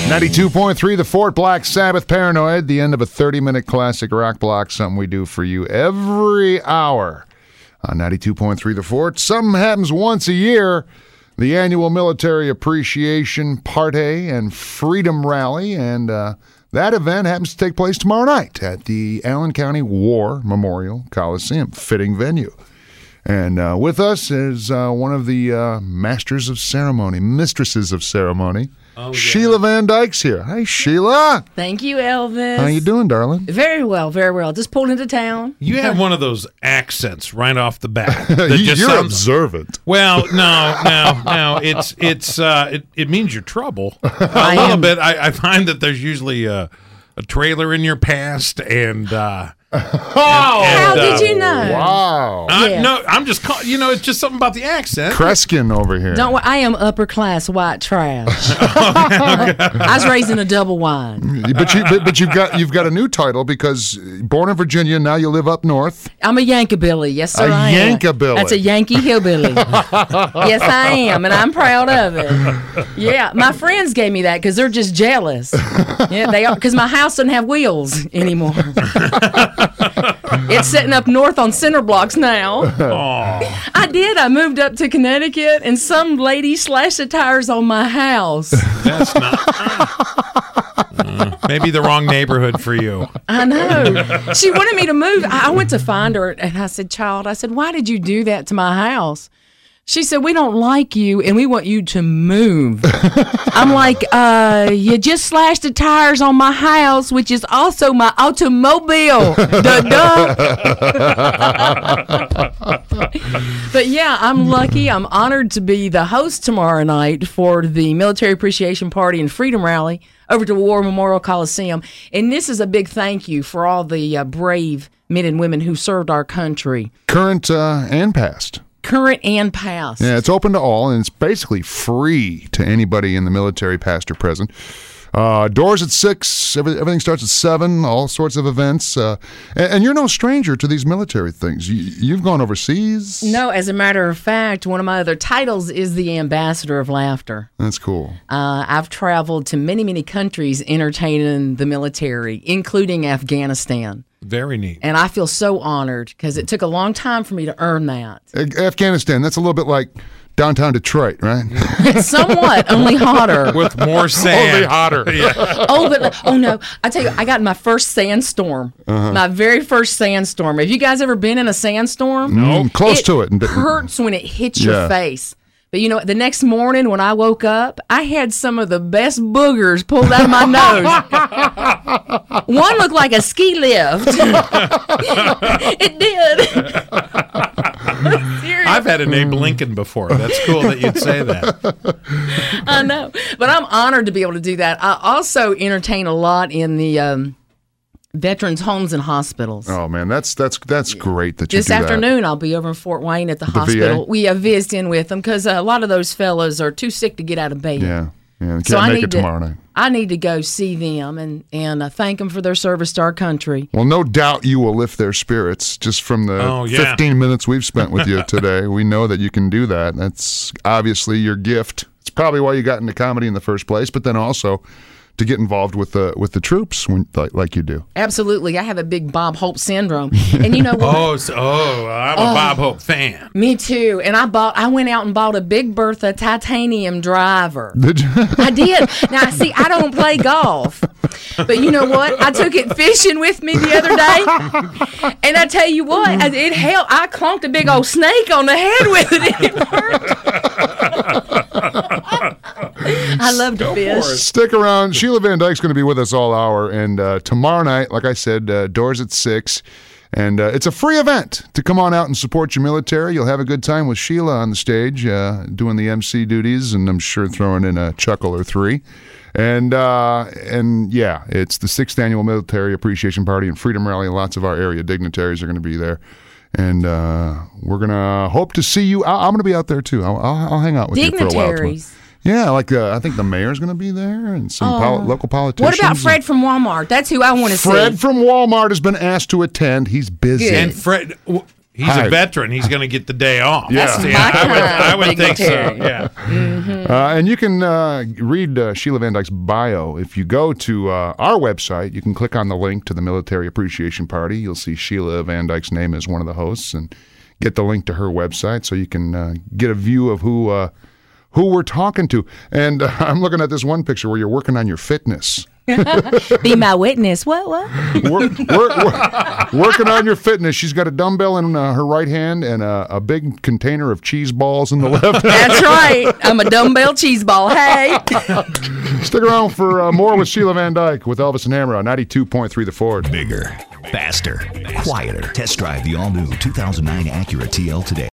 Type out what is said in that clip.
92.3 The Fort, Black Sabbath, Paranoid, the end of a 30-minute classic rock block, something we do for you every hour on 92.3 The Fort. Something happens once a year, the annual Military Appreciation Party and Freedom Rally, and that event happens to take place tomorrow night at the Allen County War Memorial Coliseum, fitting venue. And with us is one of the mistresses of ceremony, Sheila Van Dyke's here. Hi, Sheila. Thank you, Elvis. How you doing, darling? Very well, very well. Just pulled into town. You have one of those accents right off the bat. You're observant. Well, no. It means you're trouble. A little bit. I find that there's usually a trailer in your past, and how did you know? Wow. Yeah. No, I'm just it's just something about the accent. Kreskin over here. Don't worry, I am upper class white trash. I was raised in a double wine. But you've got a new title because born in Virginia, now you live up north. I'm a Yankabilly. Yes, sir. I am. Yankabilly. That's a Yankee hillbilly. Yes, I am, and I'm proud of it. Yeah, my friends gave me that because they're just jealous. Yeah, they are, because my house doesn't have wheels anymore. It's sitting up north on cinder blocks now. Aww. I did. I moved up to Connecticut, and some lady slashed the tires on my house. That's not. Maybe the wrong neighborhood for you. I know. She wanted me to move. I went to find her, and I said, why did you do that to my house? She said, we don't like you, and we want you to move. I'm like, you just slashed the tires on my house, which is also my automobile. Duh. But yeah, I'm lucky. I'm honored to be the host tomorrow night for the Military Appreciation Party and Freedom Rally over to War Memorial Coliseum. And this is a big thank you for all the brave men and women who served our country. Current and past. Current and past. Yeah, it's open to all, and it's basically free to anybody in the military, past or present. Doors at 6, everything starts at 7, all sorts of events. And you're no stranger to these military things. You've gone overseas? No, as a matter of fact, one of my other titles is the Ambassador of Laughter. That's cool. I've traveled to many, many countries entertaining the military, including Afghanistan. Very neat. And I feel so honored because it took a long time for me to earn that. Afghanistan, that's a little bit like downtown Detroit, right? Somewhat, only hotter. With more sand. Only hotter. Yeah. Oh, no. I tell you, I got my first sandstorm. My very first sandstorm. Have you guys ever been in a sandstorm? No. Close to it. It hurts when it hits your face. But you know, the next morning when I woke up, I had some of the best boogers pulled out of my nose. One looked like a ski lift. It did. I've had an Abe Lincoln before. That's cool that you'd say that. I know. But I'm honored to be able to do that. I also entertain a lot in the veterans' homes and hospitals. Oh, man, that's great that you This do that. afternoon, I'll be over in Fort Wayne at the hospital. VA? We are visiting with them because a lot of those fellows are too sick to get out of bed. Yeah, can't So make it tomorrow night. I need to go see them and thank them for their service to our country. Well, no doubt you will lift their spirits just from the 15 minutes we've spent with you today. We know that you can do that. That's obviously your gift. It's probably why you got into comedy in the first place, but then also to get involved with the troops like you do. Absolutely. I have a big Bob Hope syndrome. And you know what? I'm a Bob Hope fan. Me too. And I went out and bought a Big Bertha titanium driver. Did you? I did. Now, see, I don't play golf. But you know what? I took it fishing with me the other day. And I tell you what, it helped. I clunked a big old snake on the head with it. And it worked. I love to fish. Stick around. Sheila Van Dyke's going to be with us all hour. And tomorrow night, like I said, doors at 6. And it's a free event to come on out and support your military. You'll have a good time with Sheila on the stage doing the MC duties, and I'm sure throwing in a chuckle or three. And yeah, it's the 6th Annual Military Appreciation Party and Freedom Rally. Lots of our area dignitaries are going to be there. And we're going to hope to see you. I'm going to be out there, too. I'll hang out with you for a while. Dignitaries. Yeah, like I think the mayor's going to be there and some local politicians. What about Fred from Walmart? That's who I want to see. Fred from Walmart has been asked to attend. He's busy. And Fred, He's a veteran. He's going to get the day off. Yeah. That's my I would think so. dignitary. Yeah. And you can read Sheila Van Dyke's bio. If you go to our website, you can click on the link to the Military Appreciation Party. You'll see Sheila Van Dyke's name as one of the hosts and get the link to her website so you can get a view of who we're talking to. And I'm looking at this one picture where you're working on your fitness. Be my witness. What? Working on your fitness. She's got a dumbbell in her right hand and a big container of cheese balls in the left. That's right. I'm a dumbbell cheese ball. Hey. Stick around for more with Sheila Van Dyke with Elvis and Hammer on 92.3 The Ford. Bigger, faster, quieter. Test drive the all-new 2009 Acura TL today.